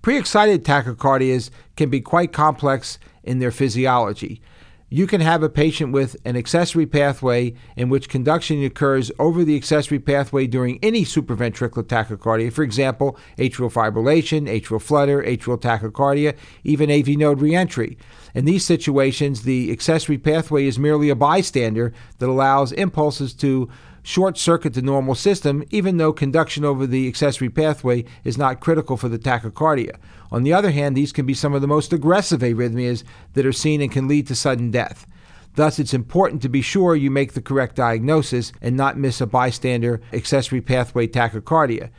Pre-excited tachycardias can be quite complex in their physiology. You can have a patient with an accessory pathway in which conduction occurs over the accessory pathway during any supraventricular tachycardia, for example, atrial fibrillation, atrial flutter, atrial tachycardia, even AV node reentry. In these situations, the accessory pathway is merely a bystander that allows impulses to short-circuit the normal system, even though conduction over the accessory pathway is not critical for the tachycardia. On the other hand, these can be some of the most aggressive arrhythmias that are seen and can lead to sudden death. Thus, it's important to be sure you make the correct diagnosis and not miss a bystander accessory pathway tachycardia.